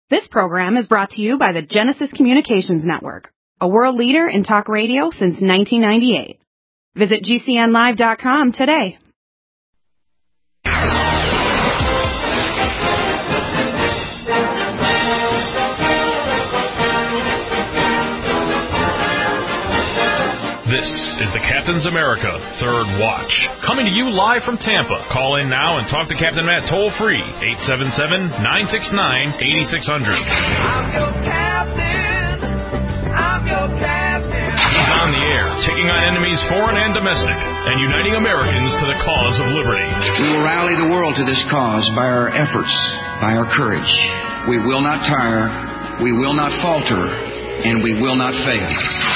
This program is brought to you by the Genesis Communications Network, a world leader in talk radio since 1998. Visit GCNlive.com today. This is the Captain's America Third Watch, coming to you live from Tampa. Call in now and talk to Captain Matt toll-free, 877-969-8600. I'm your captain. I'm your captain. He's on the air, taking on enemies foreign and domestic, and uniting Americans to the cause of liberty. We will rally the world to this cause by our efforts, by our courage. We will not tire, we will not falter, and we will not fail.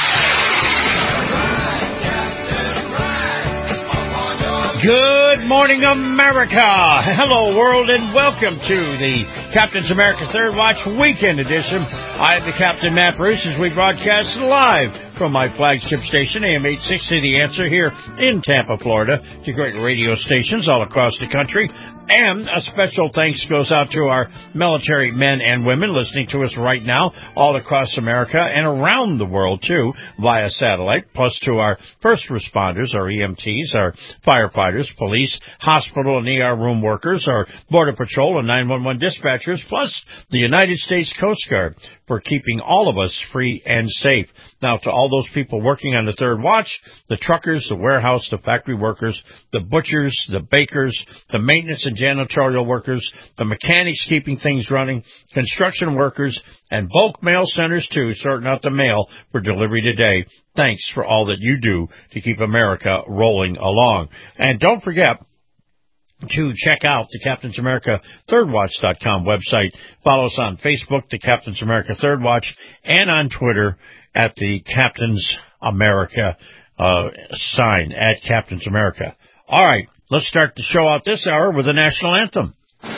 Good morning, America. Hello, world, and welcome to the Captain's America Third Watch Weekend Edition. I am the Captain, Matt Bruce, as we broadcast live from my flagship station, AM 860, The Answer, here in Tampa, Florida, to great radio stations all across the country. And a special thanks goes out to our military men and women listening to us right now all across America and around the world, too, via satellite, plus to our first responders, our EMTs, our firefighters, police, hospital and ER room workers, our Border Patrol and 911 dispatchers, plus the United States Coast Guard for keeping all of us free and safe. Now, to all those people working on the Third Watch, the truckers, the warehouse, the factory workers, the butchers, the bakers, the maintenance and janitorial workers, the mechanics keeping things running, construction workers, and bulk mail centers, too, sorting out the mail for delivery today. Thanks for all that you do to keep America rolling along. And don't forget to check out the Captain's America ThirdWatch.com website. Follow us on Facebook, the Captain's America Third Watch, and on Twitter at the Captain's America sign, at Captain's America. All right, let's start the show out this hour with the national anthem.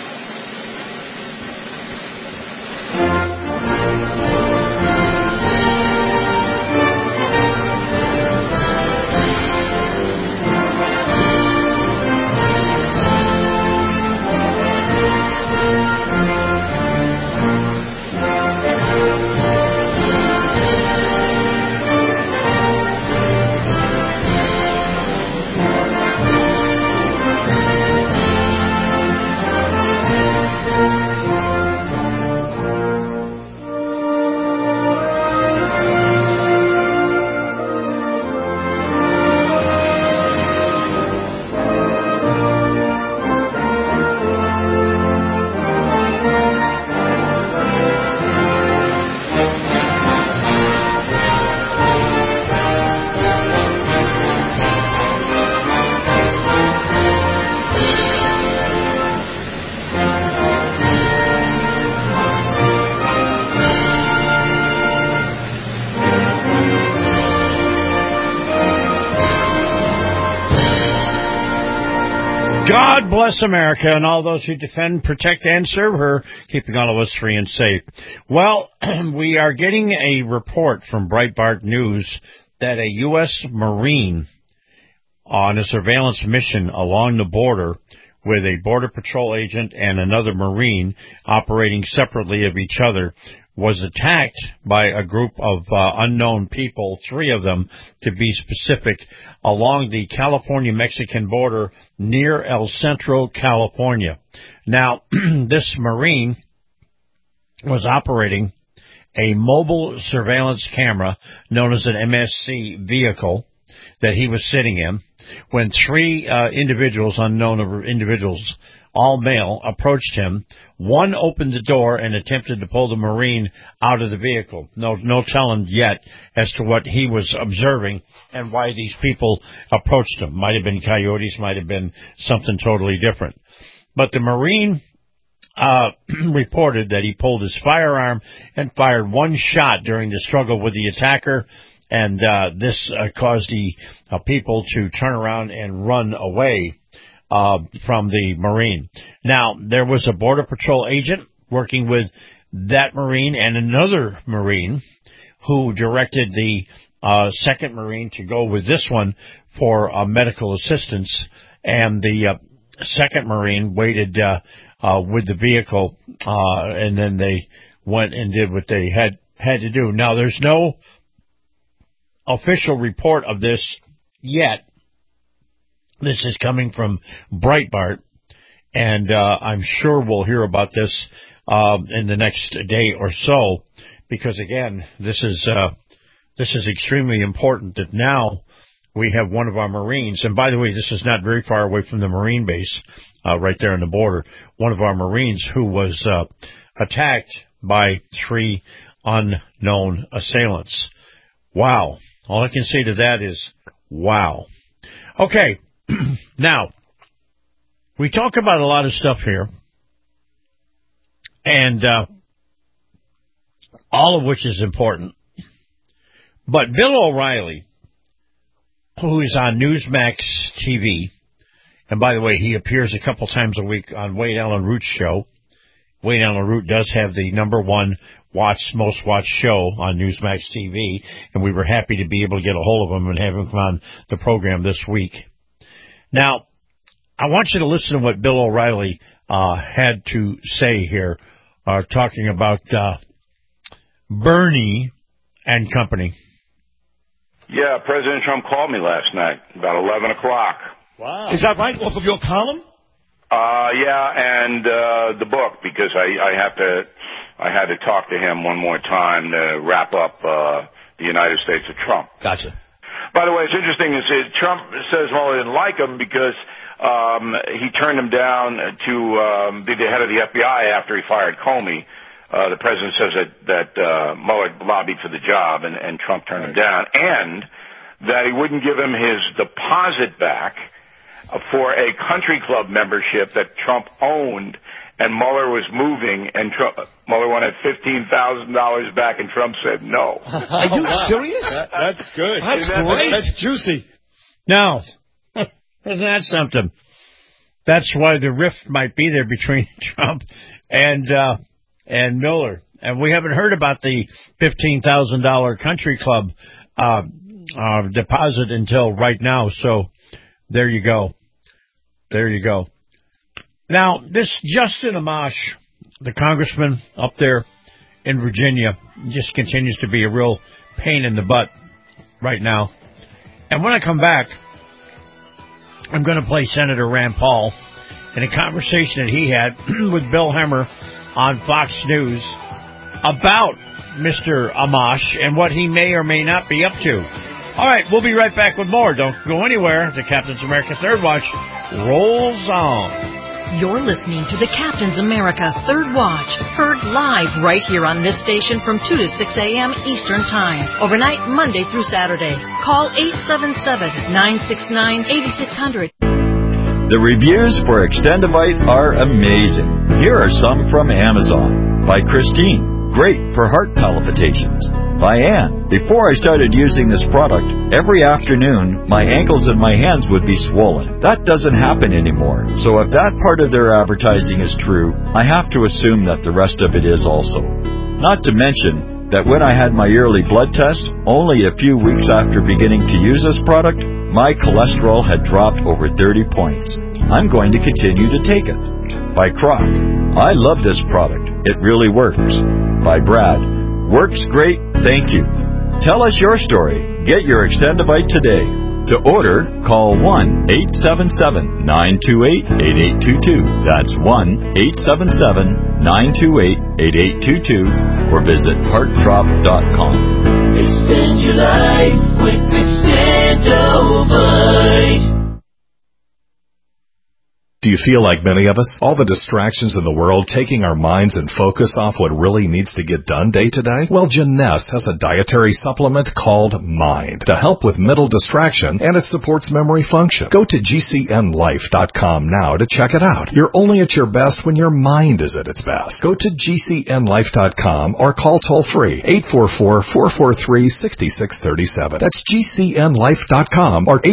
God bless America and all those who defend, protect, and serve her, keeping all of us free and safe. Well, we are getting a report from Breitbart News that a U.S. Marine on a surveillance mission along the border with a Border Patrol agent and another Marine operating separately of each other was attacked by a group of unknown people, three of them to be specific, along the California-Mexican border near El Centro, California. Now, this Marine was operating a mobile surveillance camera known as an MSC vehicle that he was sitting in when three unknown individuals, all male, approached him. One opened the door and attempted to pull the Marine out of the vehicle. No telling yet as to what he was observing and why these people approached him. Might have been coyotes, might have been something totally different. But the Marine reported that he pulled his firearm and fired one shot during the struggle with the attacker, and this caused the people to turn around and run away from the Marine. Now, there was a Border Patrol agent working with that Marine and another Marine who directed the second Marine to go with this one for medical assistance, and the second Marine waited with the vehicle, and then they went and did what they had to do. Now, there's no official report of this yet. This is coming from Breitbart, and I'm sure we'll hear about this in the next day or so, because again, this is extremely important that now we have one of our Marines, and by the way, this is not very far away from the Marine base, right there on the border, one of our Marines who was attacked by 3 unknown assailants. Wow. All I can say to that is, wow. Okay. Now, we talk about a lot of stuff here, and all of which is important. But Bill O'Reilly, who is on Newsmax TV, and by the way, he appears a couple times a week on Wade Allen Root's show. Wade Allen Root does have the #1 most watched show on Newsmax TV, and we were happy to be able to get a hold of him and have him come on the program this week. Now, I want you to listen to what Bill O'Reilly had to say here, talking about Bernie and company. Yeah, President Trump called me last night about 11 o'clock. Wow. Is that right? Off of your column? Yeah, and the book, because I had to talk to him one more time to wrap up the United States of Trump. Gotcha. By the way, it's interesting. Trump says Mueller didn't like him because he turned him down to be the head of the FBI after he fired Comey. The president says that Mueller lobbied for the job, and Trump turned him down, and that he wouldn't give him his deposit back for a country club membership that Trump owned, and Mueller was moving, and Mueller wanted $15,000 back, and Trump said no. Are you serious? That's good. That's great. That's juicy. Now, isn't that something? That's why the rift might be there between Trump and Miller. And we haven't heard about the $15,000 country club deposit until right now. So there you go. There you go. Now, this Justin Amash, the congressman up there in Virginia, just continues to be a real pain in the butt right now. And when I come back, I'm going to play Senator Rand Paul in a conversation that he had with Bill Hemmer on Fox News about Mr. Amash and what he may or may not be up to. All right, we'll be right back with more. Don't go anywhere. The Captain's America Third Watch rolls on. You're listening to the Captain's America Third Watch, heard live right here on this station from 2 to 6 a.m. Eastern Time, overnight Monday through Saturday. Call 877-969-8600. The reviews for Extendivite are amazing. Here are some from Amazon. By Christine. Great for heart palpitations. By Ann. Before I started using this product, every afternoon, my ankles and my hands would be swollen. That doesn't happen anymore. So if that part of their advertising is true, I have to assume that the rest of it is also. Not to mention that when I had my yearly blood test, only a few weeks after beginning to use this product, my cholesterol had dropped over 30 points. I'm going to continue to take it. By Croc. I love this product. It really works. By Brad. Works great, thank you. Tell us your story. Get your Extendivite today. To order, call 1-877-928-8822. That's 1-877-928-8822. Or visit heartdrop.com. Extend your life with Extendivite. Do you feel like many of us? All the distractions in the world taking our minds and focus off what really needs to get done day to day? Well, Jeunesse has a dietary supplement called Mind to help with mental distraction, and it supports memory function. Go to GCNlife.com now to check it out. You're only at your best when your mind is at its best. Go to GCNlife.com or call toll-free 844-443-6637. That's GCNlife.com or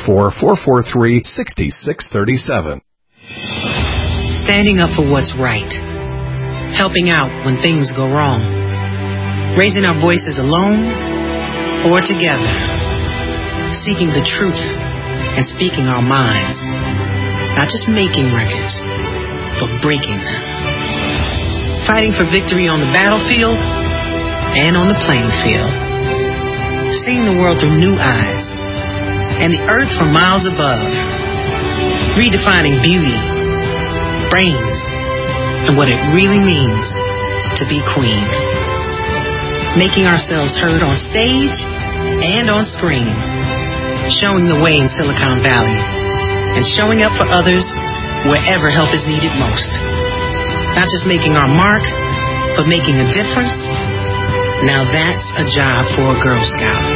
844-443-6637. Standing up for what's right. Helping out when things go wrong. Raising our voices alone or together. Seeking the truth and speaking our minds. Not just making records, but breaking them. fighting for victory on the battlefield and on the playing field. Seeing the world through new eyes and the earth from miles above. Redefining beauty, brains, and what it really means to be queen. Making ourselves heard on stage and on screen. Showing the way in Silicon Valley. And showing up for others wherever help is needed most. Not just making our mark, but making a difference. Now that's a job for a Girl Scout.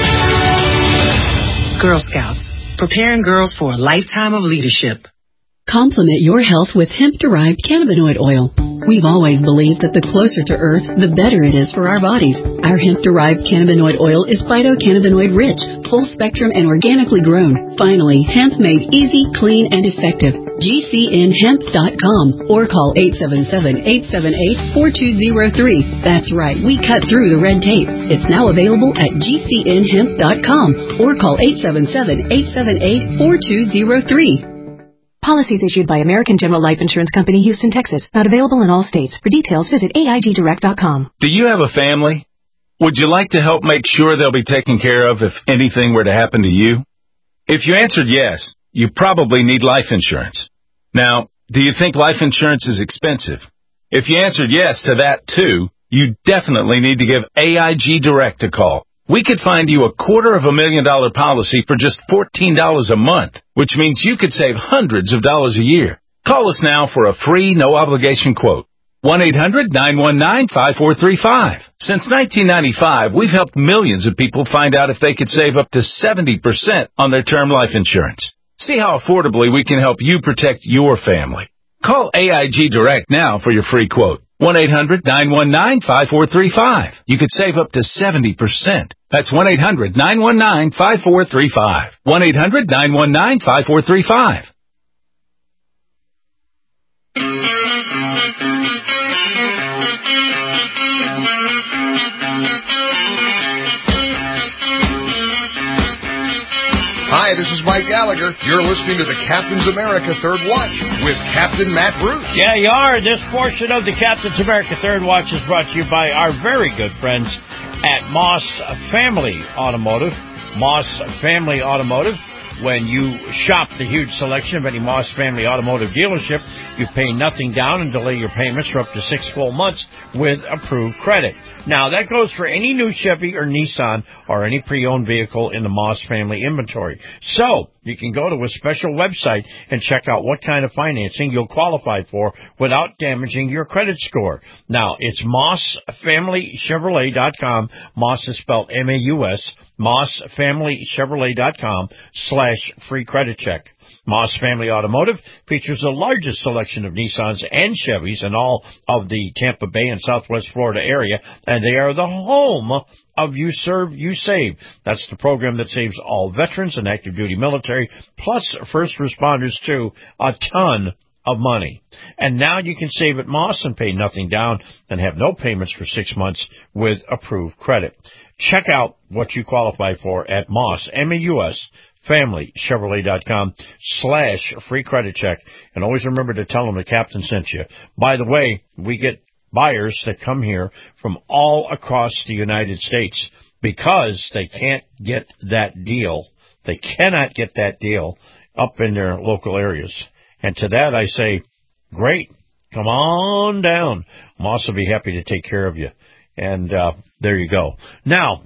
Girl Scouts, preparing girls for a lifetime of leadership. Complement your health with hemp-derived cannabinoid oil. We've always believed that the closer to Earth, the better it is for our bodies. Our hemp-derived cannabinoid oil is phytocannabinoid-rich, full-spectrum, and organically grown. Finally, hemp made easy, clean, and effective. GCNhemp.com or call 877-878-4203. That's right, we cut through the red tape. It's now available at GCNhemp.com or call 877-878-4203. Policies issued by American General Life Insurance Company, Houston, Texas. Not available in all states. For details, visit AIGDirect.com. Do you have a family? Would you like to help make sure they'll be taken care of if anything were to happen to you? If you answered yes, you probably need life insurance. Now, do you think life insurance is expensive? If you answered yes to that too, you definitely need to give AIG Direct a call. We could find you a $250,000 policy for just $14 a month, which means you could save hundreds of dollars a year. Call us now for a free, no-obligation quote. 1-800-919-5435. Since 1995, we've helped millions of people find out if they could save up to 70% on their term life insurance. See how affordably we can help you protect your family. Call AIG Direct now for your free quote. 1-800-919-5435. You could save up to 70%. That's 1-800-919-5435. 1-800-919-5435. Hi, this is Mike Gallagher. You're listening to the Captain's America Third Watch with Captain Matt Bruce. Yeah, you are. This portion of the Captain's America Third Watch is brought to you by our very good friends at Moss Family Automotive. Moss Family Automotive. When you shop the huge selection of any Moss Family Automotive dealership, you pay nothing down and delay your payments for up to 6 full months with approved credit. Now, that goes for any new Chevy or Nissan or any pre-owned vehicle in the Moss Family inventory. So, you can go to a special website and check out what kind of financing you'll qualify for without damaging your credit score. Now, it's MossFamilyChevrolet.com. Moss is spelled M-A-U-S. MossFamilyChevrolet.com/free credit check. Moss Family Automotive features the largest selection of Nissans and Chevys in all of the Tampa Bay and Southwest Florida area, and they are the home of You Serve, You Save. That's the program that saves all veterans and active duty military, plus first responders too, a ton of money. And now you can save at Moss and pay nothing down and have no payments for 6 months with approved credit. Check out what you qualify for at Moss, M-A-U-S, FamilyChevrolet.com/free credit check. And always remember to tell them the captain sent you. By the way, we get buyers that come here from all across the United States because they can't get that deal. They cannot get that deal up in their local areas. And to that I say, great, come on down. Moss will be happy to take care of you. And there you go. Now,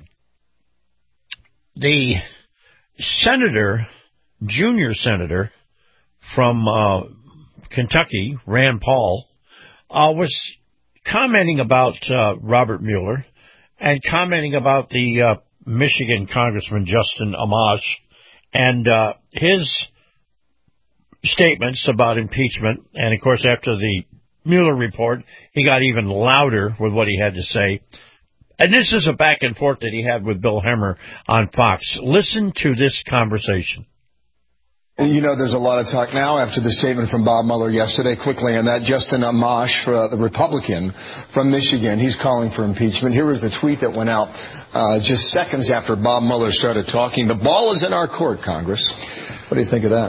the senator, junior senator from Kentucky, Rand Paul, was commenting about Robert Mueller and commenting about the Michigan Congressman Justin Amash and his statements about impeachment. And, of course, after the Mueller report, he got even louder with what he had to say. And this is a back and forth that he had with Bill Hemmer on Fox. Listen to this conversation. You know, there's a lot of talk now after the statement from Bob Mueller yesterday, quickly on that. Justin Amash, the Republican from Michigan, he's calling for impeachment. Here was the tweet that went out just seconds after Bob Mueller started talking. The ball is in our court, Congress. What do you think of that?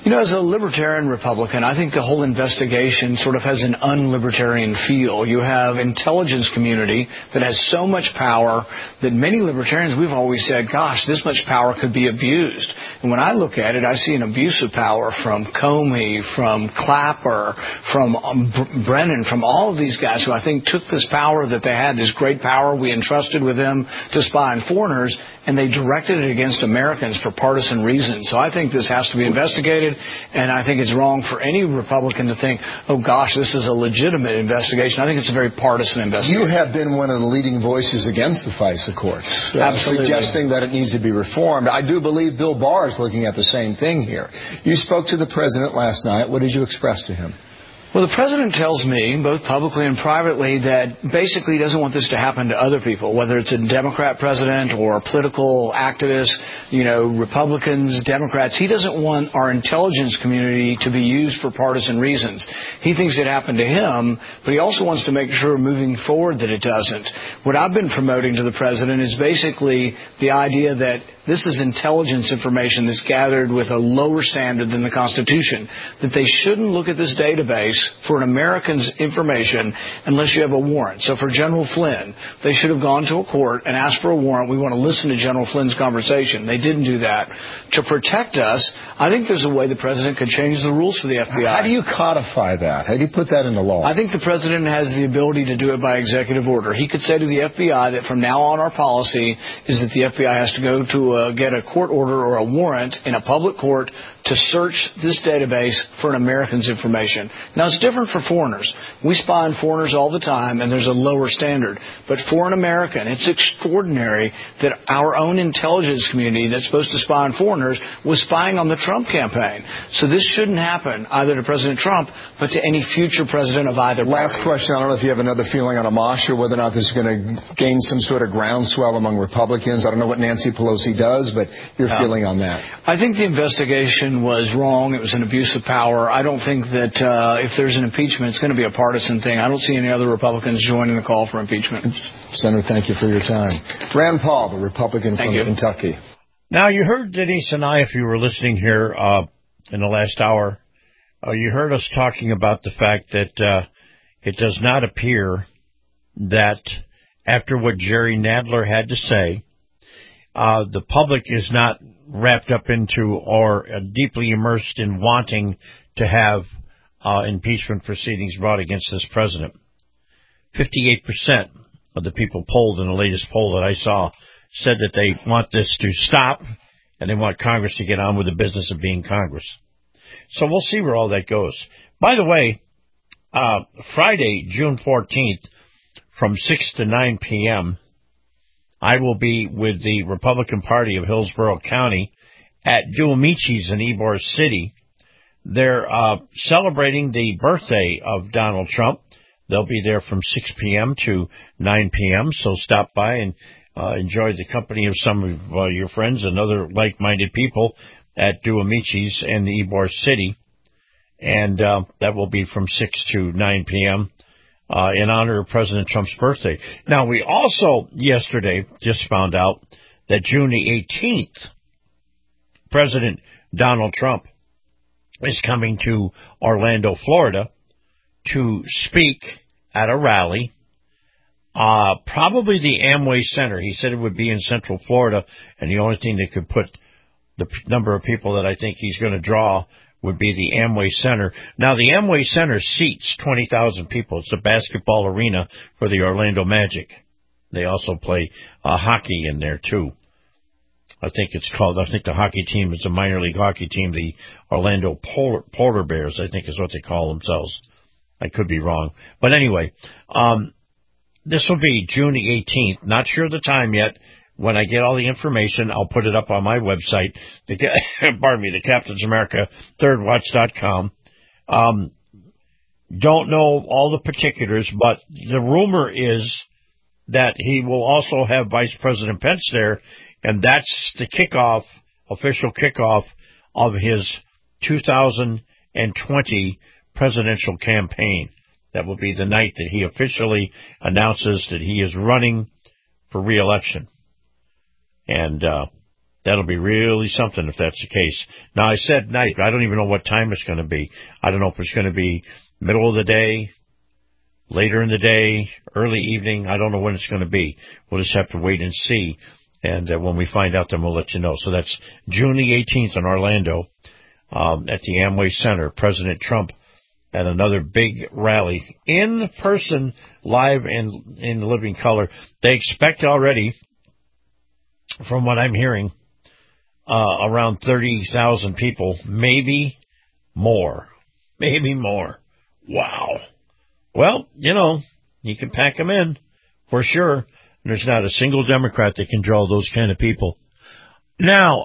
As a libertarian Republican, I think the whole investigation sort of has an unlibertarian feel. You have intelligence community that has so much power that many libertarians, we've always said, gosh, this much power could be abused. And when I look at it, I see an abuse of power from Comey, from Clapper, from Brennan, from all of these guys who I think took this power that they had, this great power we entrusted with them to spy on foreigners, and they directed it against Americans for partisan reasons. So I think this has to be investigated, and I think it's wrong for any Republican to think, oh, gosh, this is a legitimate investigation. I think it's a very partisan investigation. You have been one of the leading voices against the FISA courts, absolutely, suggesting that it needs to be reformed. I do believe Bill Barr is looking at the same thing here. You spoke to the president last night. What did you express to him? Well, the president tells me, both publicly and privately, that basically he doesn't want this to happen to other people, whether it's a Democrat president or a political activist, Republicans, Democrats. He doesn't want our intelligence community to be used for partisan reasons. He thinks it happened to him, but he also wants to make sure moving forward that it doesn't. What I've been promoting to the president is basically the idea that this is intelligence information that's gathered with a lower standard than the Constitution, that they shouldn't look at this database for an American's information unless you have a warrant. So for General Flynn, they should have gone to a court and asked for a warrant. We want to listen to General Flynn's conversation. They didn't do that. To protect us, I think there's a way the president could change the rules for the FBI. How do you codify that? How do you put that into law? I think the president has the ability to do it by executive order. He could say to the FBI that from now on our policy is that the FBI has to go to get a court order or a warrant in a public court to search this database for an American's information. Now, it's different for foreigners. We spy on foreigners all the time, and there's a lower standard. But for an American, it's extraordinary that our own intelligence community that's supposed to spy on foreigners was spying on the Trump campaign. So this shouldn't happen either to President Trump, but to any future president of either party. Last question. I don't know if you have another feeling on Amash or whether or not this is going to gain some sort of groundswell among Republicans. I don't know what Nancy Pelosi does, but your feeling on that? I think the investigation was wrong. It was an abuse of power. I don't think that if there's an impeachment, it's going to be a partisan thing. I don't see any other Republicans joining the call for impeachment. Senator, thank you for your time. Rand Paul, the Republican from Kentucky. Now, you heard Denise and I, if you were listening here in the last hour, you heard us talking about the fact that it does not appear that after what Jerry Nadler had to say, the public is not wrapped up into or deeply immersed in wanting to have impeachment proceedings brought against this president. 58% of the people polled in the latest poll that I saw said that they want this to stop and they want Congress to get on with the business of being Congress. So we'll see where all that goes. By the way, Friday, June 14th, from 6 to 9 p.m., I will be with the Republican Party of Hillsborough County at Duomici's in Ybor City. They're celebrating the birthday of Donald Trump. They'll be there from 6 p.m. to 9 p.m., so stop by and enjoy the company of some of your friends and other like-minded people at Duomici's in Ybor City. And that will be from 6 to 9 p.m. In honor of President Trump's birthday. Now, we also yesterday just found out that June the 18th, President Donald Trump is coming to Orlando, Florida, to speak at a rally, probably the Amway Center. He said it would be in Central Florida, and the only thing that could put the number of people that I think he's going to draw would be the Amway Center. Now, the Amway Center seats 20,000 people. It's a basketball arena for the Orlando Magic. They also play hockey in there, too. I think the hockey team is a minor league hockey team, the Orlando Polar Bears, I think is what they call themselves. I could be wrong. But anyway, this will be June the 18th. Not sure of the time yet. When I get all the information, I'll put it up on my website, the Captain's America, thirdwatch.com. Don't know all the particulars, but the rumor is that he will also have Vice President Pence there, and that's the official kickoff of his 2020 presidential campaign. That will be the night that he officially announces that he is running for re-election. And That'll be really something if that's the case. Now, I said night, but I don't even know what time it's going to be. I don't know if it's going to be middle of the day, later in the day, early evening. I don't know when it's going to be. We'll just have to wait and see. And when we find out, then we'll let you know. So that's June the 18th in Orlando at the Amway Center. President Trump at another big rally in person, live and in living color. They expect already, from what I'm hearing, around 30,000 people, maybe more. Maybe more. Wow. Well, you know, you can pack them in for sure. There's not a single Democrat that can draw those kind of people. Now,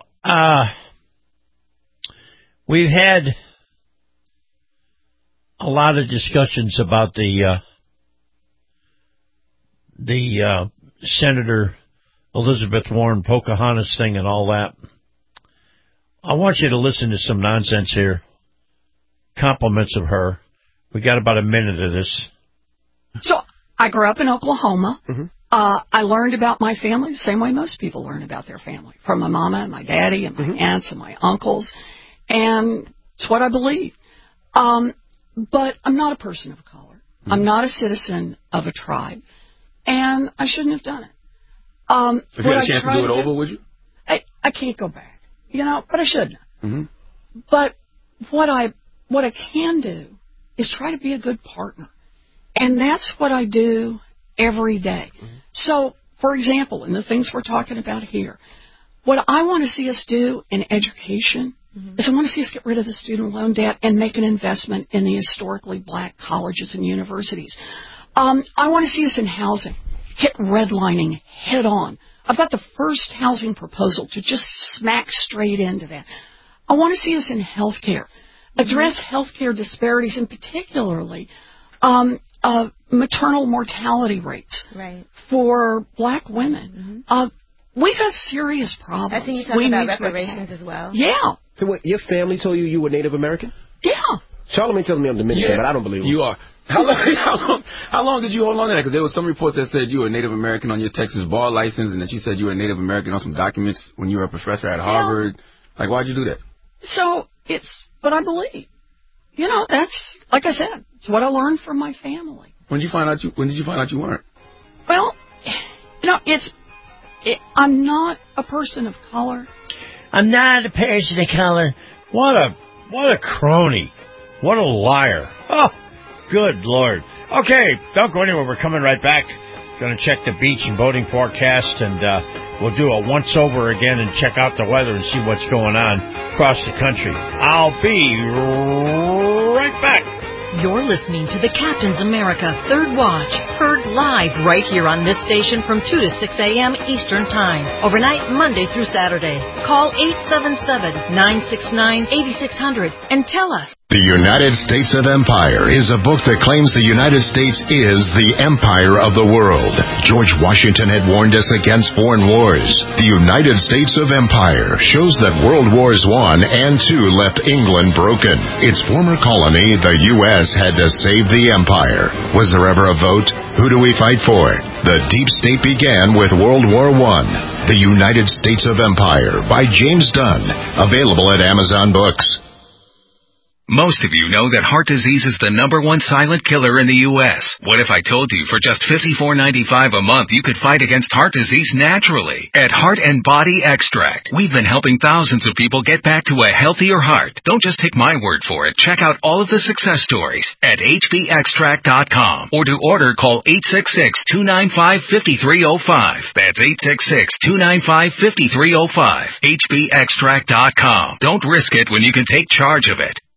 we've had a lot of discussions about the Senator Elizabeth Warren Pocahontas thing and all that. I want you to listen to some nonsense here. Compliments of her. We got about a minute of this. So I grew up in Oklahoma. Mm-hmm. I learned about my family the same way most people learn about their family, from my mama and my daddy and my aunts and my uncles. And it's what I believe. But I'm not a person of color. Mm-hmm. I'm not a citizen of a tribe. And I shouldn't have done it. If you had a chance to do it over, would you? I can't go back, you know, but I shouldn't. Mm-hmm. But what I can do is try to be a good partner. And that's what I do every day. Mm-hmm. So, for example, in the things we're talking about here, what I want to see us do in education is I want to see us get rid of the student loan debt and make an investment in the historically black colleges and universities. I want to see us in housing, hit redlining head on. I've got the first housing proposal to just smack straight into that. I want to see us in health care, address health care disparities, and particularly maternal mortality rates for black women. We've got serious problems. I think you talked about reparations as well. Yeah. So what, your family told you were Native American? Yeah. Charlamagne tells me I'm Dominican, but I don't believe him. You are. How long did you hold on to that? Because there was some reports that said you were Native American on your Texas bar license, and that you said you were Native American on some documents when you were a professor at Harvard. Like, why'd you do that? So it's what I believe. You know, that's, like I said, it's what I learned from my family. When did you find out you weren't? Well, you know, I'm not a person of color. I'm not a person of color. What a crony. What a liar. Oh, good Lord. Okay, don't go anywhere. We're coming right back. Going to check the beach and boating forecast, and we'll do a once-over again and check out the weather and see what's going on across the country. I'll be right back. You're listening to the Captain's America Third Watch, heard live right here on this station from 2 to 6 a.m. Eastern Time, overnight Monday through Saturday. Call 877-969-8600 and tell us. The United States of Empire is a book that claims the United States is the empire of the world. George Washington had warned us against foreign wars. The United States of Empire shows that World Wars I and II left England broken. Its former colony, the U.S., had to save the empire. Was there ever a vote? Who do we fight for? The deep state began with World War I. The United States of Empire by James Dunn. Available at Amazon Books. Most of you know that heart disease is the #1 silent killer in the U.S. What if I told you for just $54.95 a month you could fight against heart disease naturally? At Heart and Body Extract, we've been helping thousands of people get back to a healthier heart. Don't just take my word for it. Check out all of the success stories at hbextract.com. Or to order, call 866-295-5305. That's 866-295-5305. hbextract.com. Don't risk it when you can take charge of it.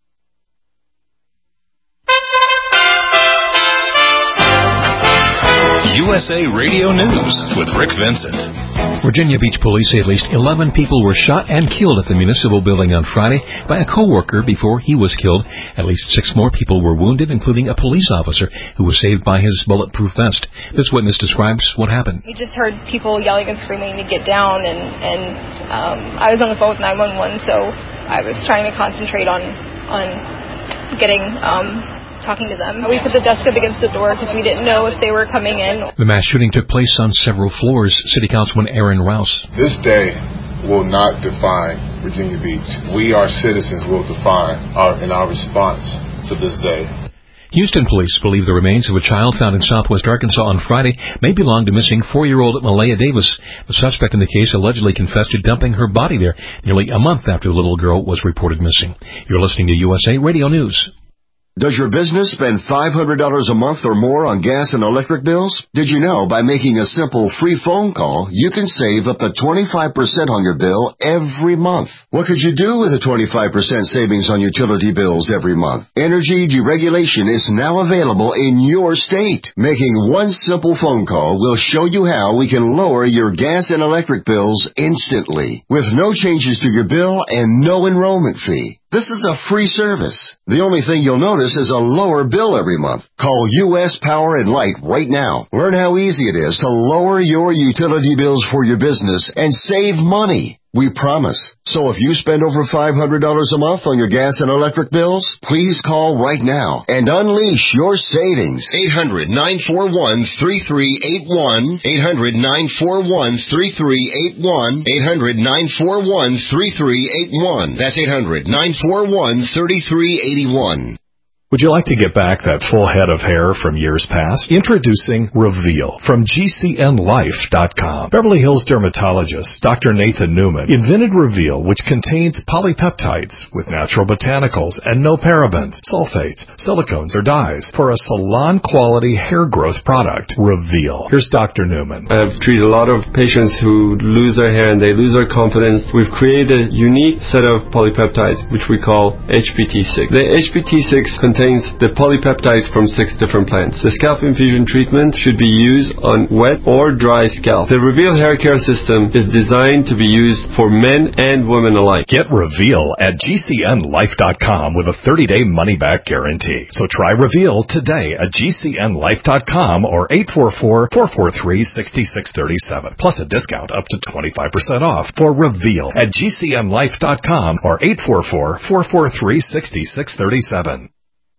USA Radio News with Rick Vincent. Virginia Beach police say at least 11 people were shot and killed at the municipal building on Friday by a co-worker before he was killed. At least 6 more people were wounded, including a police officer who was saved by his bulletproof vest. This witness describes what happened. We just heard people yelling and screaming to get down, and I was on the phone with 911, so I was trying to concentrate on getting talking to them. We put the desk up against the door because we didn't know if they were coming in. The mass shooting took place on several floors. City Councilman Aaron Rouse. This day will not define Virginia Beach. We, our citizens, will define our response to this day. Houston police believe the remains of a child found in southwest Arkansas on Friday may belong to missing 4-year-old Malaya Davis. The suspect in the case allegedly confessed to dumping her body there nearly a month after the little girl was reported missing. You're listening to USA Radio News. Does your business spend $500 a month or more on gas and electric bills? Did you know by making a simple free phone call, you can save up to 25% on your bill every month? What could you do with a 25% savings on utility bills every month? Energy deregulation is now available in your state. Making one simple phone call will show you how we can lower your gas and electric bills instantly, with no changes to your bill and no enrollment fee. This is a free service. The only thing you'll notice is a lower bill every month. Call U.S. Power and Light right now. Learn how easy it is to lower your utility bills for your business and save money. We promise. So if you spend over $500 a month on your gas and electric bills, please call right now and unleash your savings. 800-941-3381. 800-941-3381. 800-941-3381. That's 800-941-3381. Would you like to get back that full head of hair from years past? Introducing Reveal from GCNLife.com. Beverly Hills dermatologist Dr. Nathan Newman invented Reveal, which contains polypeptides with natural botanicals and no parabens, sulfates, silicones, or dyes for a salon-quality hair growth product. Reveal. Here's Dr. Newman. I've treated a lot of patients who lose their hair and they lose their confidence. We've created a unique set of polypeptides, which we call HPT6. The HPT6 contains the polypeptides from 6 different plants. The scalp infusion treatment should be used on wet or dry scalp. The Reveal hair care system is designed to be used for men and women alike. Get Reveal at GCNLife.com with a 30-day money-back guarantee. So try Reveal today at GCNLife.com or 844-443-6637. Plus a discount up to 25% off for Reveal at GCNLife.com or 844-443-6637.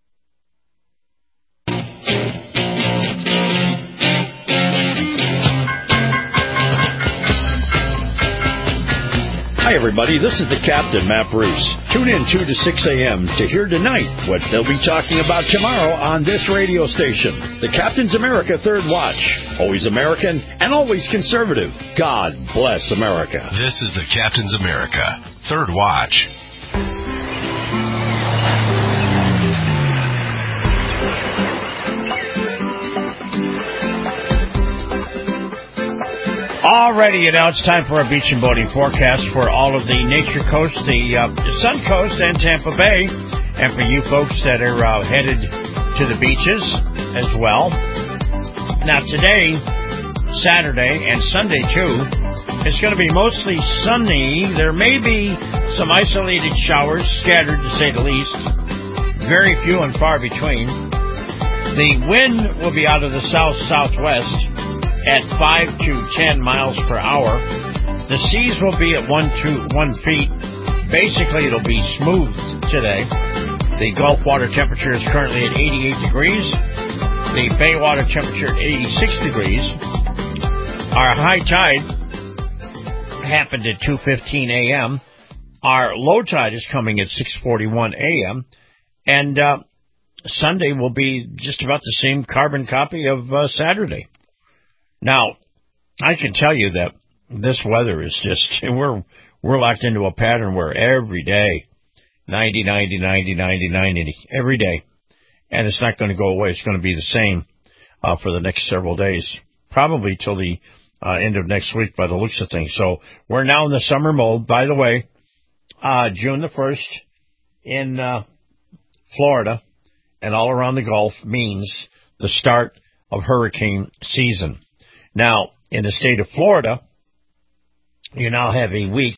Hi, everybody. This is the Captain, Matt Bruce. Tune in 2 to 6 a.m. to hear tonight what they'll be talking about tomorrow on this radio station. The Captain's America Third Watch. Always American and always conservative. God bless America. This is the Captain's America Third Watch. Alrighty, now it's time for a beach and boating forecast for all of the Nature Coast, the Sun Coast, and Tampa Bay. And for you folks that are headed to the beaches as well. Now today, Saturday, and Sunday too, it's going to be mostly sunny. There may be some isolated showers, scattered to say the least. Very few and far between. The wind will be out of the south-southwest at 5 to 10 miles per hour. The seas will be at 1 feet. Basically, it'll be smooth today. The Gulf water temperature is currently at 88 degrees. The Bay water temperature at 86 degrees. Our high tide happened at 2:15 a.m. Our low tide is coming at 6:41 a.m. And Sunday will be just about the same carbon copy of Saturday. Now, I can tell you that this weather is just, we're locked into a pattern where every day, 90, 90, 90, 90, 90, every day. And it's not going to go away. It's going to be the same for the next several days, probably till the end of next week by the looks of things. So we're now in the summer mode. By the way, June the 1st in Florida and all around the Gulf means the start of hurricane season. Now, in the state of Florida, you now have a week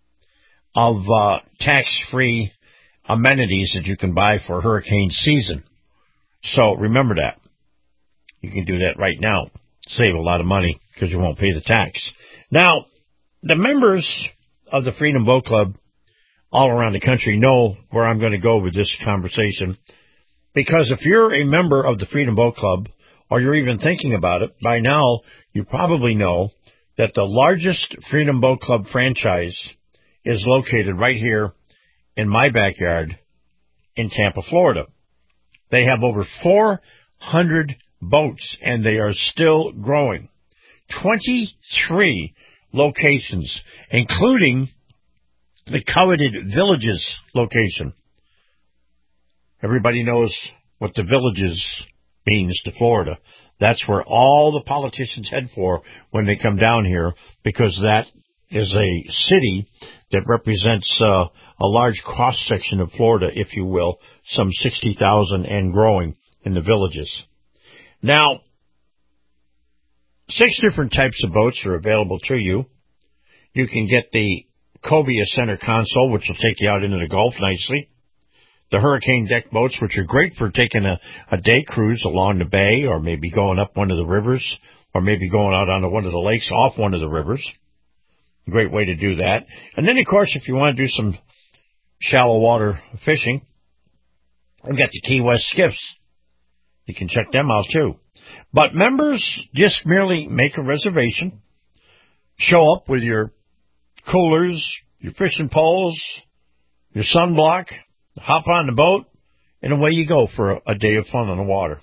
of tax-free amenities that you can buy for hurricane season. So remember that. You can do that right now. Save a lot of money because you won't pay the tax. Now, the members of the Freedom Boat Club all around the country know where I'm going to go with this conversation. Because if you're a member of the Freedom Boat Club, or you're even thinking about it, by now you probably know that the largest Freedom Boat Club franchise is located right here in my backyard in Tampa, Florida. They have over 400 boats, and they are still growing. 23 locations, including the coveted Villages location. Everybody knows what the Villages means to Florida. That's where all the politicians head for when they come down here, because that is a city that represents a large cross-section of Florida, if you will, some 60,000 and growing in the Villages. Now, 6 different types of boats are available to you. You can get the Cobia center console, which will take you out into the Gulf nicely. The Hurricane deck boats, which are great for taking a day cruise along the bay, or maybe going up one of the rivers, or maybe going out onto one of the lakes off one of the rivers. Great way to do that. And then, of course, if you want to do some shallow water fishing, we've got the Key West skiffs. You can check them out, too. But members just merely make a reservation, show up with your coolers, your fishing poles, your sunblock, hop on the boat, and away you go for a day of fun on the water.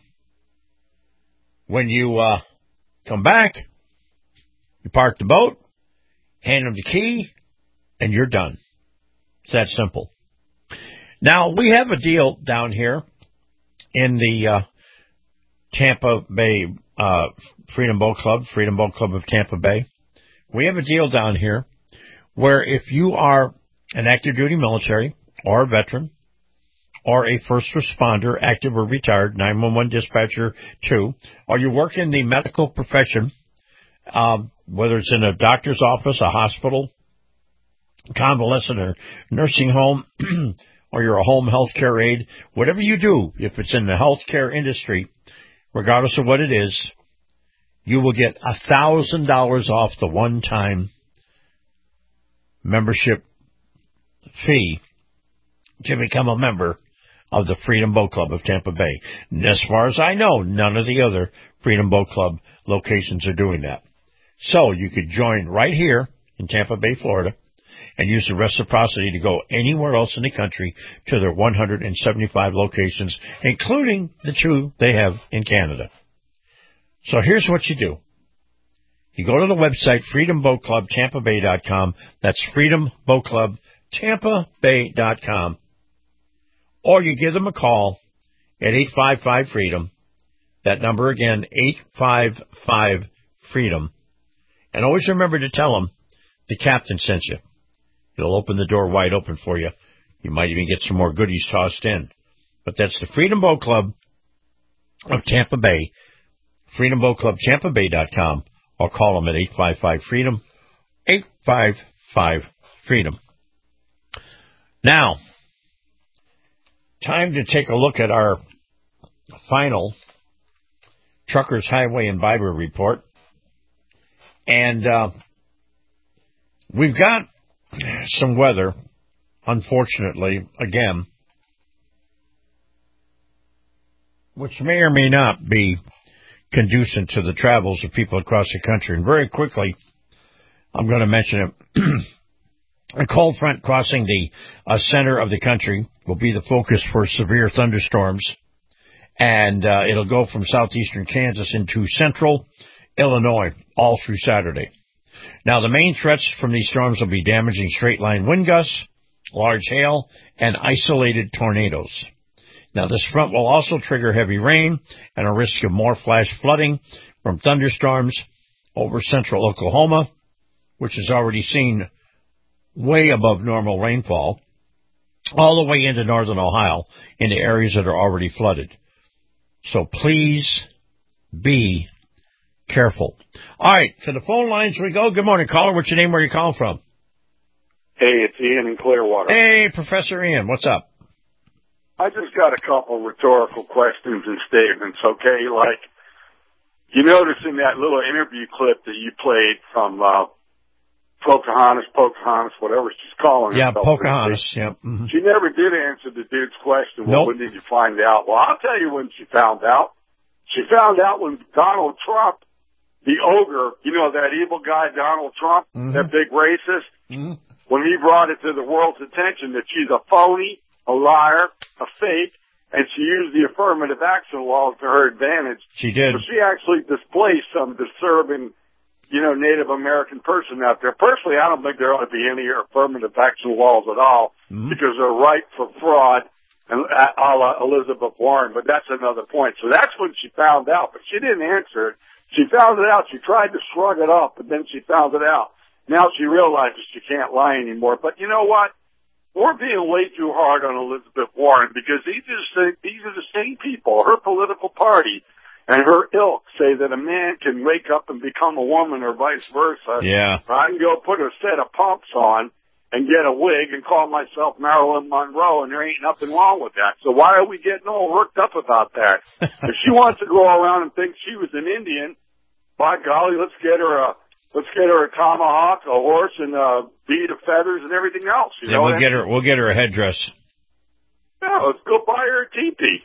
When you come back, you park the boat, hand them the key, and you're done. It's that simple. Now, we have a deal down here in the Tampa Bay Freedom Boat Club of Tampa Bay. We have a deal down here where if you are an active duty military or a veteran or a first responder, active or retired, 911 dispatcher too, or you work in the medical profession, whether it's in a doctor's office, a hospital, convalescent or nursing home, or you're a home health care aide, whatever you do, if it's in the healthcare industry, regardless of what it is, you will get $1,000 off the one-time membership fee to become a member of the Freedom Boat Club of Tampa Bay. And as far as I know, none of the other Freedom Boat Club locations are doing that. So you could join right here in Tampa Bay, Florida, and use the reciprocity to go anywhere else in the country to their 175 locations, including the 2 they have in Canada. So here's what you do. You go to the website, freedomboatclubtampabay.com. That's freedomboatclubtampabay.com. Or you give them a call at 855-FREEDOM. That number again, 855-FREEDOM. And always remember to tell them the captain sent you. It'll open the door wide open for you. You might even get some more goodies tossed in. But that's the Freedom Boat Club of Tampa Bay, freedomboatclubtampabay.com, or call them at 855-FREEDOM, 855-FREEDOM. Now, time to take a look at our final Truckers, Highway, and Byway report. And we've got some weather, unfortunately, again, which may or may not be conducive to the travels of people across the country. And very quickly, I'm going to mention it. A cold front crossing the center of the country will be the focus for severe thunderstorms, and it'll go from southeastern Kansas into central Illinois all through Saturday. Now, the main threats from these storms will be damaging straight-line wind gusts, large hail, and isolated tornadoes. Now, this front will also trigger heavy rain and a risk of more flash flooding from thunderstorms over central Oklahoma, which has already seen way above normal rainfall, all the way into northern Ohio, into areas that are already flooded. So please be careful. All right, to the phone lines we go. Good morning, caller. What's your name? Where are you calling from? Hey, it's Ian in Clearwater. Hey, Professor Ian. What's up? I just got a couple rhetorical questions and statements, okay? Like, you notice in that little interview clip that you played from Pocahontas, whatever she's calling herself. Yeah, Pocahontas, yeah. Mm-hmm. She never did answer the dude's question. Well, when did you find out? Well, I'll tell you when she found out. She found out when Donald Trump the ogre, you know, that evil guy, Donald Trump, that big racist, when he brought it to the world's attention that she's a phony, a liar, a fake, and she used the affirmative action laws to her advantage. She did. So she actually displaced some disturbing, you know, Native American person out there. Personally, I don't think there ought to be any affirmative action laws at all because they're ripe for fraud, and a la Elizabeth Warren, but that's another point. So that's when she found out, but she didn't answer it. She found it out. She tried to shrug it off, but then she found it out. Now she realizes she can't lie anymore. But you know what? We're being way too hard on Elizabeth Warren because these are the same people. Her political party and her ilk say that a man can wake up and become a woman or vice versa. Yeah. Or I can go put a set of pumps on and get a wig and call myself Marilyn Monroe, and there ain't nothing wrong with that. So why are we getting all worked up about that? If she wants to go around and think she was an Indian, by golly, let's get her a tomahawk, a horse, and a bead of feathers and everything else. You know, we'll get her a headdress. Yeah, let's go buy her a teepee.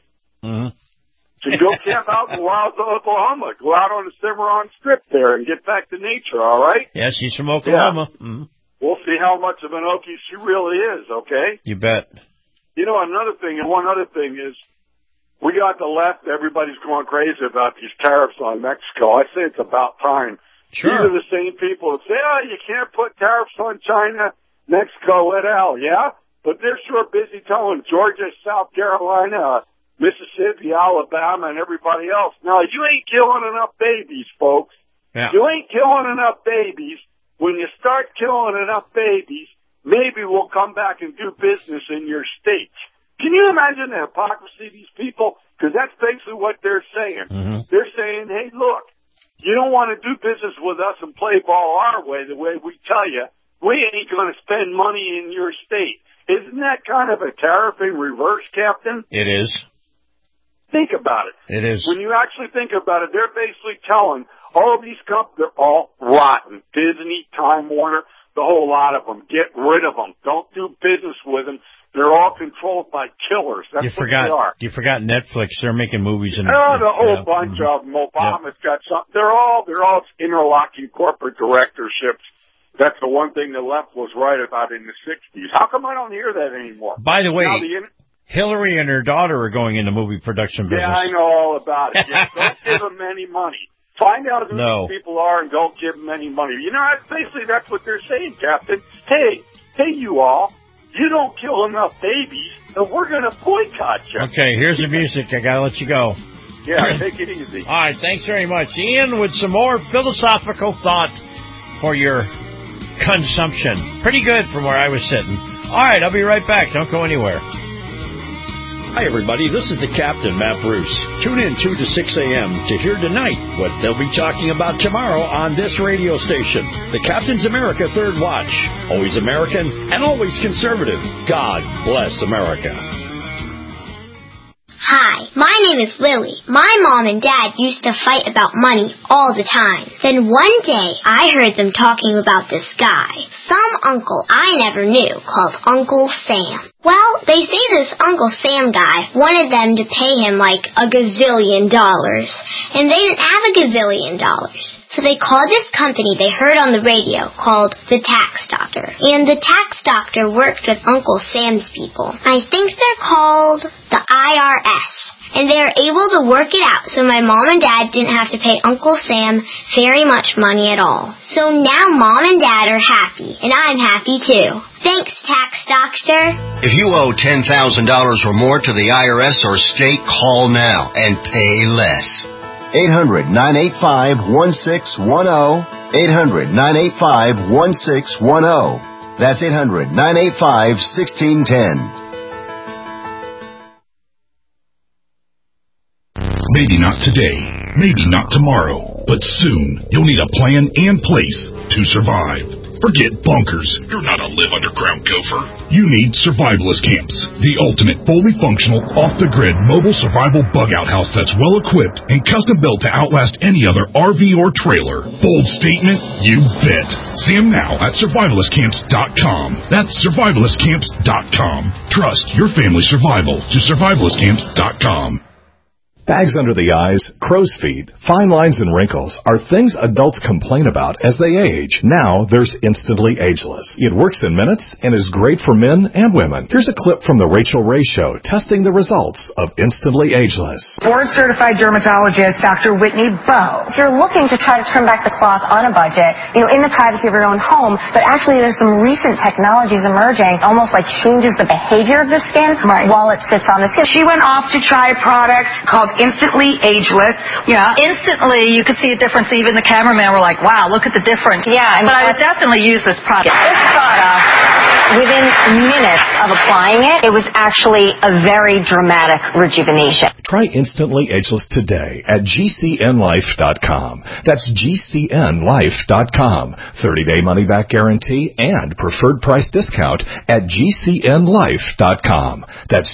She can go camp out in the wilds of Oklahoma. Go out on the Cimarron Strip there and get back to nature, all right? Yeah, she's from Oklahoma. Yeah. We'll see how much of an Okie she really is, okay? You bet. You know, one other thing is, we got the left, everybody's going crazy about these tariffs on Mexico. I say it's about time. Sure. These are the same people that say, you can't put tariffs on China, Mexico, et al., yeah? But they're sure busy telling Georgia, South Carolina, Mississippi, Alabama, and everybody else, no, you ain't killing enough babies, folks. Yeah. You ain't killing enough babies. When you start killing enough babies, maybe we'll come back and do business in your state. Can you imagine the hypocrisy of these people? Because that's basically what they're saying. They're saying, hey, look, you don't want to do business with us and play ball our way, the way we tell you. We ain't going to spend money in your state. Isn't that kind of a tariff in reverse, Captain? It is. Think about it. It is. When you actually think about it, they're basically telling all of these companies, they're all rotten. Disney, Time Warner, the whole lot of them. Get rid of them. Don't do business with them. They're all controlled by killers. That's what they are. You forgot Netflix. They're making movies in the whole bunch of them. Obama's got something. They're all interlocking corporate directorships. That's the one thing the left was right about in the 60s. How come I don't hear that anymore? By the way, Hillary and her daughter are going into movie production business. Yeah, I know all about it. Yeah, don't give them any money. Find out who these people are and don't give them any money. You know, basically that's what they're saying, Captain. Hey, you all, you don't kill enough babies, and we're going to boycott you. Okay, here's the music. I got to let you go. Yeah, take it easy. All right, thanks very much. Ian with some more philosophical thought for your consumption. Pretty good from where I was sitting. All right, I'll be right back. Don't go anywhere. Hi, everybody. This is the Captain, Matt Bruce. Tune in 2 to 6 a.m. to hear tonight what they'll be talking about tomorrow on this radio station. The Captain's America Third Watch. Always American and always conservative. God bless America. Hi, my name is Lily. My mom and dad used to fight about money all the time. Then one day, I heard them talking about this guy, some uncle I never knew, called Uncle Sam. Well, they say this Uncle Sam guy wanted them to pay him like $1 gazillion, and they didn't have $1 gazillion. So they called this company they heard on the radio called the Tax Doctor. And the Tax Doctor worked with Uncle Sam's people. I think they're called the IRS. And they were able to work it out so my mom and dad didn't have to pay Uncle Sam very much money at all. So now mom and dad are happy, and I'm happy too. Thanks, Tax Doctor. If you owe $10,000 or more to the IRS or state, call now and pay less. 800-985-1610. 800-985-1610. That's 800-985-1610. Maybe not today, maybe not tomorrow, but soon you'll need a plan and place to survive. Forget bunkers. You're not a live underground gopher. You need survivalist camps, the ultimate fully functional, off-the-grid mobile survival bug-out house that's well-equipped and custom-built to outlast any other RV or trailer. Bold statement? You bet. See them now at survivalistcamps.com. That's survivalistcamps.com. Trust your family's survival to survivalistcamps.com. Bags under the eyes, crow's feet, fine lines, and wrinkles are things adults complain about as they age. Now there's Instantly Ageless. It works in minutes and is great for men and women. Here's a clip from the Rachel Ray Show testing the results of Instantly Ageless. Board-certified dermatologist Dr. Whitney Bowe. If you're looking to try to turn back the clock on a budget, in the privacy of your own home, but actually there's some recent technologies emerging, almost like changes the behavior of the skin while it sits on the skin. She went off to try a product called Instantly Ageless. Yeah, instantly you could see a difference. Even the cameraman were like, wow, look at the difference. Yeah, but I would definitely use this product. This product, within minutes of applying it, it was actually a very dramatic rejuvenation. Try Instantly Ageless today at GCNlife.com. That's GCNlife.com. 30-day money-back guarantee and preferred price discount at GCNlife.com. That's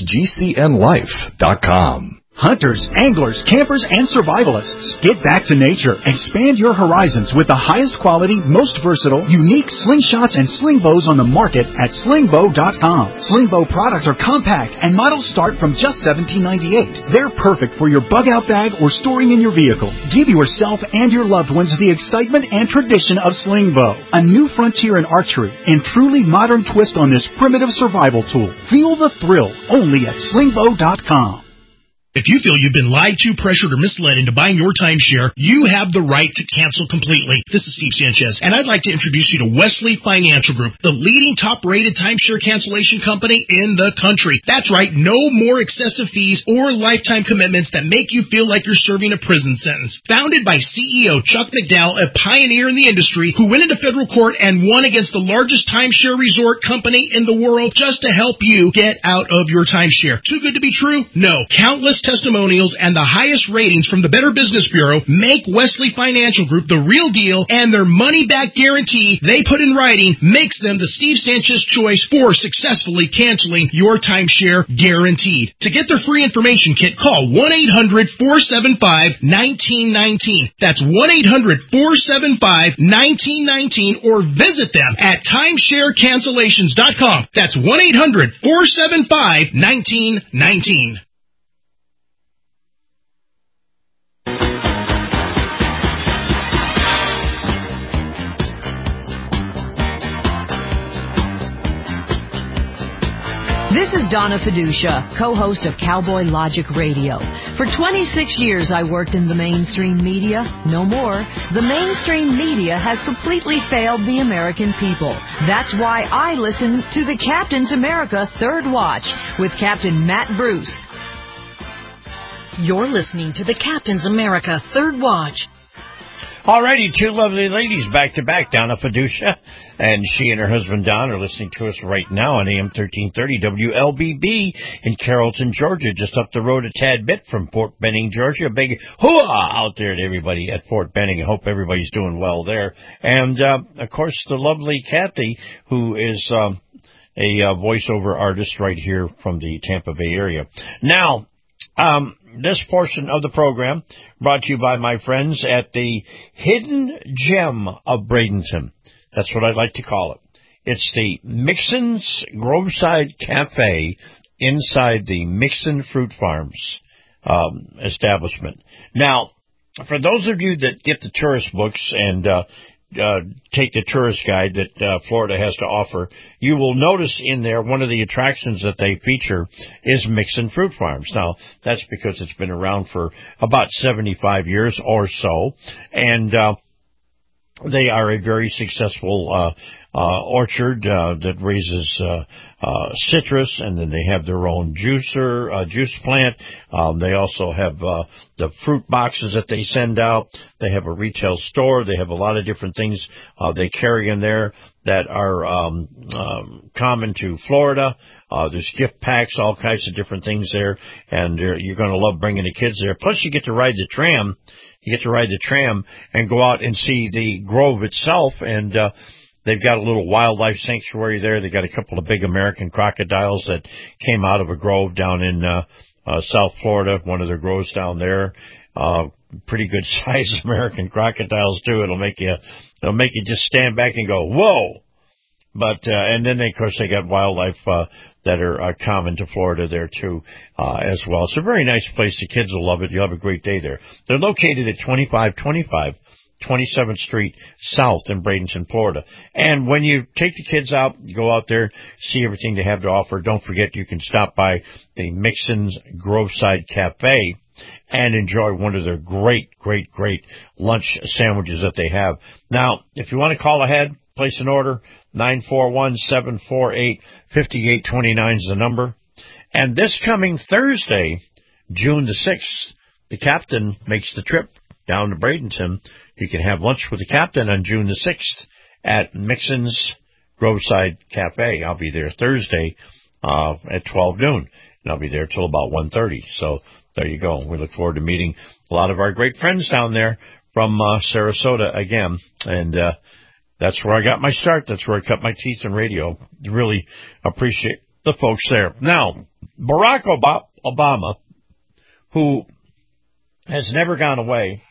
GCNlife.com. Hunters, anglers, campers, and survivalists. Get back to nature. Expand your horizons with the highest quality, most versatile, unique slingshots and sling bows on the market at slingbow.com. Slingbow products are compact and models start from just $17.98. They're perfect for your bug-out bag or storing in your vehicle. Give yourself and your loved ones the excitement and tradition of Slingbow, a new frontier in archery and truly modern twist on this primitive survival tool. Feel the thrill only at slingbow.com. If you feel you've been lied to, pressured, or misled into buying your timeshare, you have the right to cancel completely. This is Steve Sanchez, and I'd like to introduce you to Wesley Financial Group, the leading top-rated timeshare cancellation company in the country. That's right, no more excessive fees or lifetime commitments that make you feel like you're serving a prison sentence. Founded by CEO Chuck McDowell, a pioneer in the industry who went into federal court and won against the largest timeshare resort company in the world just to help you get out of your timeshare. Too good to be true? No. Countless testimonials and the highest ratings from the Better Business Bureau make Wesley Financial Group the real deal, and their money-back guarantee they put in writing makes them the Steve Sanchez choice for successfully canceling your timeshare guaranteed. To get their free information kit, call 1-800-475-1919. That's 1-800-475-1919, or visit them at timesharecancellations.com. That's 1-800-475-1919. This is Donna Fiducia, co-host of Cowboy Logic Radio. For 26 years, I worked in the mainstream media. No more. The mainstream media has completely failed the American people. That's why I listen to the Captain's America Third Watch with Captain Matt Bruce. You're listening to the Captain's America Third Watch. Alrighty, two lovely ladies back-to-back, Donna Fiducia, and she and her husband Don are listening to us right now on AM 1330 WLBB in Carrollton, Georgia, just up the road a tad bit from Fort Benning, Georgia. A big hooah out there to everybody at Fort Benning. I hope everybody's doing well there. And, of course, the lovely Kathy, who is a voiceover artist right here from the Tampa Bay area. Now, this portion of the program brought to you by my friends at the Hidden Gem of Bradenton. That's what I'd like to call it. It's the Mixon's Groveside Cafe inside the Mixon Fruit Farms establishment. Now, for those of you that get the tourist books and take the tourist guide that Florida has to offer, you will notice in there one of the attractions that they feature is Mixon Fruit Farms. Now, that's because it's been around for about 75 years or so, and they are a very successful orchard that raises citrus, and then they have their own juice plant. They also have the fruit boxes that they send out. They have a retail store. They have a lot of different things they carry in there that are common to Florida. There's gift packs, all kinds of different things there, and you're going to love bringing the kids there. Plus, you get to ride the tram. You get to ride the tram and go out and see the grove itself, and they've got a little wildlife sanctuary there. They've got a couple of big American crocodiles that came out of a grove down in South Florida, one of their groves down there. Pretty good sized American crocodiles too. It'll make you just stand back and go, whoa, But and then, of course, they got wildlife that are common to Florida there, too, as well. It's a very nice place. The kids will love it. You'll have a great day there. They're located at 2525 27th Street South in Bradenton, Florida. And when you take the kids out, you go out there, see everything they have to offer. Don't forget you can stop by the Mixon's Groveside Cafe and enjoy one of their great lunch sandwiches that they have. Now, if you want to call ahead, place an order, 941-748-5829 is the number. And this coming Thursday, June the 6th, the captain makes the trip down to Bradenton. You can have lunch with the captain on June the 6th at Mixon's Groveside Cafe. I'll be there Thursday at 12 noon, and I'll be there till about 1:30. So there you go. We look forward to meeting a lot of our great friends down there from Sarasota again. And that's where I got my start. That's where I cut my teeth in radio. Really appreciate the folks there. Now, Barack Obama, who has never gone away,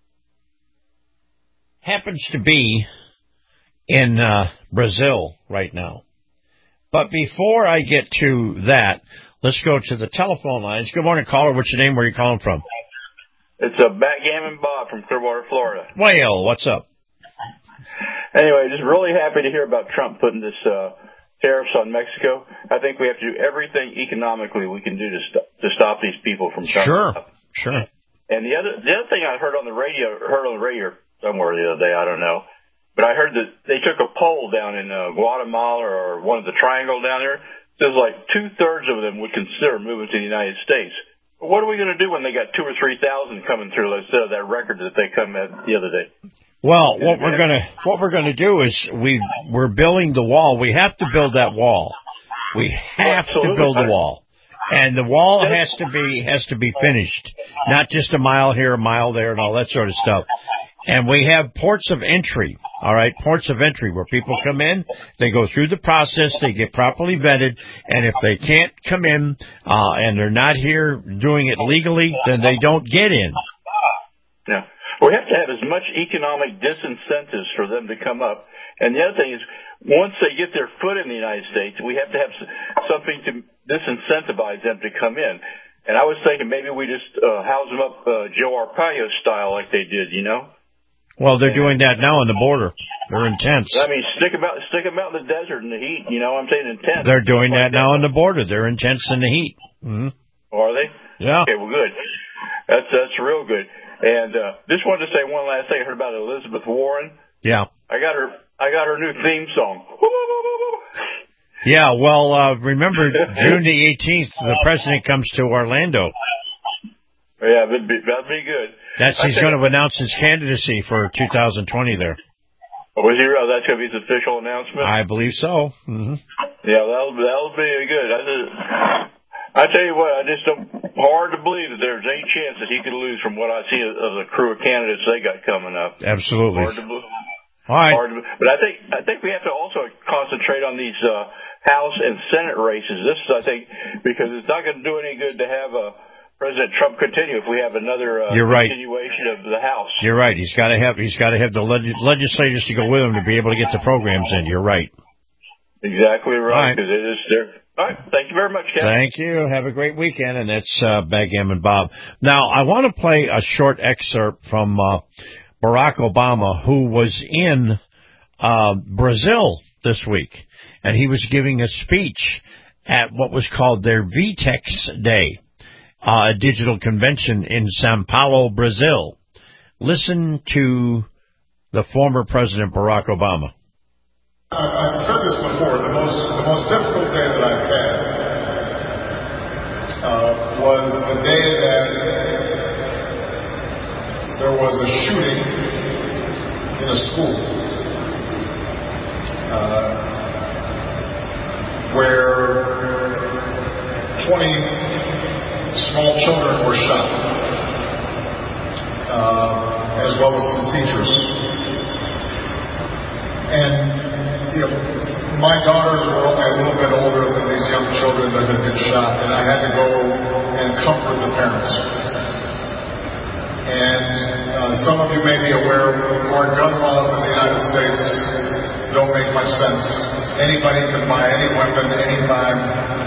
happens to be in Brazil right now. But before I get to that, let's go to the telephone lines. Good morning, caller. What's your name? Where are you calling from? It's Backgammon Bob from Clearwater, Florida. Well, what's up? Anyway, just really happy to hear about Trump putting this tariffs on Mexico. I think we have to do everything economically we can do to stop these people from coming up. Sure. And the other thing I heard on the radio somewhere the other day, I don't know, but I heard that they took a poll down in Guatemala or one of the triangle down there. It says like 2/3 of them would consider moving to the United States. But what are we going to do when they got 2,000 or 3,000 coming through instead of that record that they come at the other day? Well, what we're gonna do is we're building the wall. We have to build that wall. We have to build the wall. And the wall has to be finished, not just a mile here, a mile there, and all that sort of stuff. And we have ports of entry, all right, ports of entry where people come in, they go through the process, they get properly vetted, and if they can't come in and they're not here doing it legally, then they don't get in. Yeah. We have to have as much economic disincentives for them to come up. And the other thing is, once they get their foot in the United States, we have to have something to disincentivize them to come in. And I was thinking maybe we just house them up Joe Arpaio style like they did, you know? Well, they're doing that now on the border. They're intense. I mean, stick them out in the desert in the heat, you know? I'm saying intense. They're doing that now on the border. They're intense in the heat. Mm-hmm. Are they? Yeah. Okay, well, good. That's real good. And just wanted to say one last thing. I heard about Elizabeth Warren. Yeah. I got her new theme song. Yeah, well, remember June the 18th, the president comes to Orlando. Yeah, that'd be good. He's going to announce his candidacy for 2020 there. Oh, is he real? That's going to be his official announcement? I believe so. Mm-hmm. Yeah, that'll be good. I tell you what, I just don't, hard to believe that there's any chance that he could lose from what I see of the crew of candidates they got coming up. Absolutely. Hard to believe. All right. But I think we have to also concentrate on these House and Senate races. This is, I think, because it's not going to do any good to have President Trump continue if we have another continuation of the House. You're right. He's got to have the legislators to go with him to be able to get the programs in. You're right. Exactly right. Because it is there. All right. Thank you very much, Kevin. Thank you. Have a great weekend. And that's Backgammon Bob. Now, I want to play a short excerpt from Barack Obama, who was in Brazil this week. And he was giving a speech at what was called their VTEX Day, a digital convention in Sao Paulo, Brazil. Listen to the former President Barack Obama. I've said this before. The most difficult day that I've had was the day that there was a shooting in a school where 20 small children were shot, as well as some teachers. And my daughters were only a little bit older than these young children that had been shot, and I had to go and comfort the parents. And some of you may be aware, our gun laws in the United States don't make much sense. Anybody can buy any weapon anytime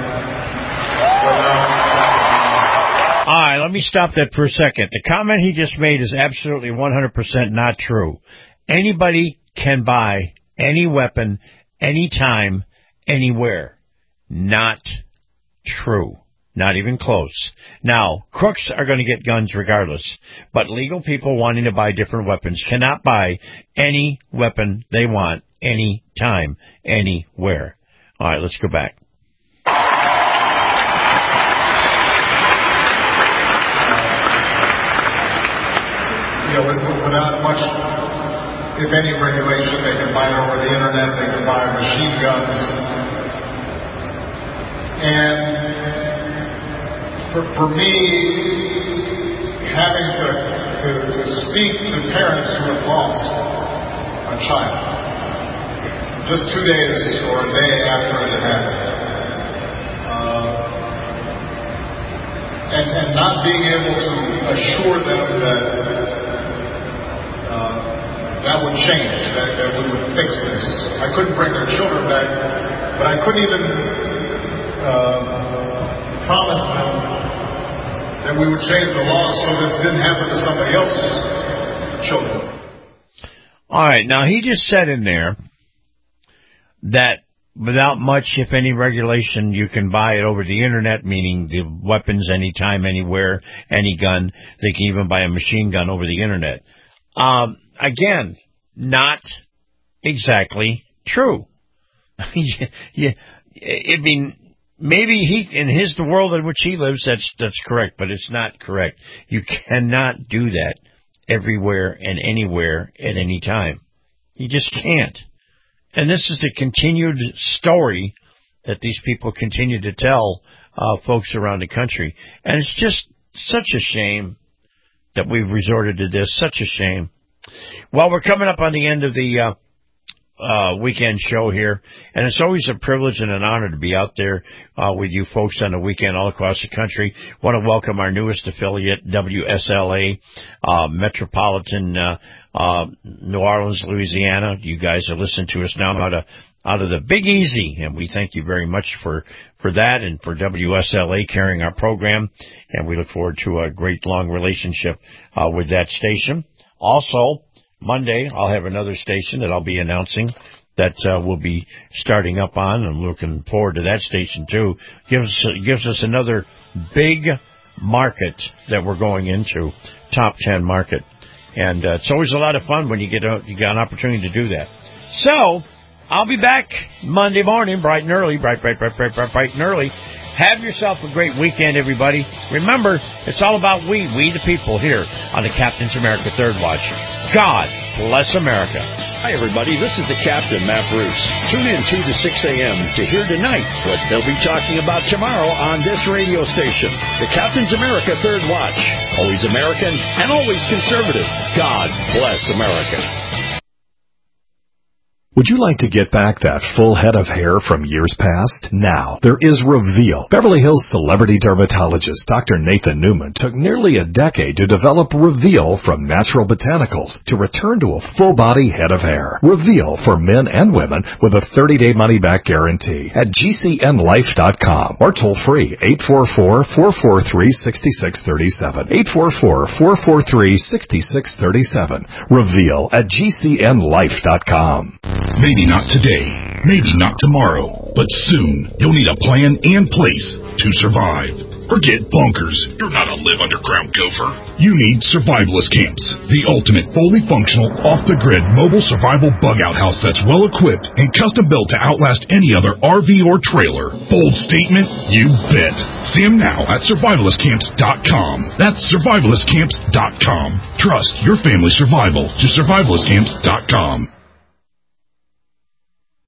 without... All right, let me stop that for a second. The comment he just made is absolutely 100% not true. Anybody can buy any weapon, anytime, anywhere. Not true. Not even close. Now, crooks are going to get guns regardless, but legal people wanting to buy different weapons cannot buy any weapon they want, anytime, anywhere. All right, let's go back. Without much, if any, regulation, they can buy it over the internet, they can buy machine guns. And for me, having to speak to parents who have lost a child, just 2 days or a day after it had happened, and not being able to assure them that would change, that we would fix this. I couldn't bring their children back, but I couldn't even promise them that we would change the law so this didn't happen to somebody else's children. All right, now he just said in there that without much, if any, regulation, you can buy it over the internet, meaning the weapons anytime, anywhere, any gun. They can even buy a machine gun over the internet. Again, not exactly true. I mean, maybe in the world in which he lives, that's correct, but it's not correct. You cannot do that everywhere and anywhere at any time. You just can't. And this is the continued story that these people continue to tell folks around the country. And it's just such a shame that we've resorted to this. Such a shame. Well, we're coming up on the end of the weekend show here, and it's always a privilege and an honor to be out there with you folks on the weekend all across the country. Want to welcome our newest affiliate, WSLA, Metropolitan New Orleans, Louisiana. You guys are listening to us now out of the Big Easy, and we thank you very much for that and for WSLA carrying our program, and we look forward to a great long relationship with that station. Also, Monday, I'll have another station that I'll be announcing that we'll be starting up on. I'm looking forward to that station, too. Gives us another big market that we're going into, top 10 market. And it's always a lot of fun when you get an opportunity to do that. So, I'll be back Monday morning, bright and early, bright and early. Have yourself a great weekend, everybody. Remember, it's all about we the people here on the Captain's America Third Watch. God bless America. Hi, everybody. This is the Captain, Matt Bruce. Tune in 2 to 6 a.m. to hear tonight what they'll be talking about tomorrow on this radio station. The Captain's America Third Watch. Always American and always conservative. God bless America. Would you like to get back that full head of hair from years past? Now, there is Reveal. Beverly Hills celebrity dermatologist Dr. Nathan Newman took nearly a decade to develop Reveal from natural botanicals to return to a full-body head of hair. Reveal for men and women with a 30-day money-back guarantee at GCNlife.com or toll free 844-443-6637. 844-443-6637. Reveal at GCNlife.com. Maybe not today, maybe not tomorrow, but soon you'll need a plan and place to survive. Forget bunkers. You're not a live underground gopher. You need survivalist camps. The ultimate, fully functional, off-the-grid mobile survival bug-out house that's well-equipped and custom-built to outlast any other RV or trailer. Bold statement? You bet. See them now at survivalistcamps.com. That's survivalistcamps.com. Trust your family's survival to survivalistcamps.com.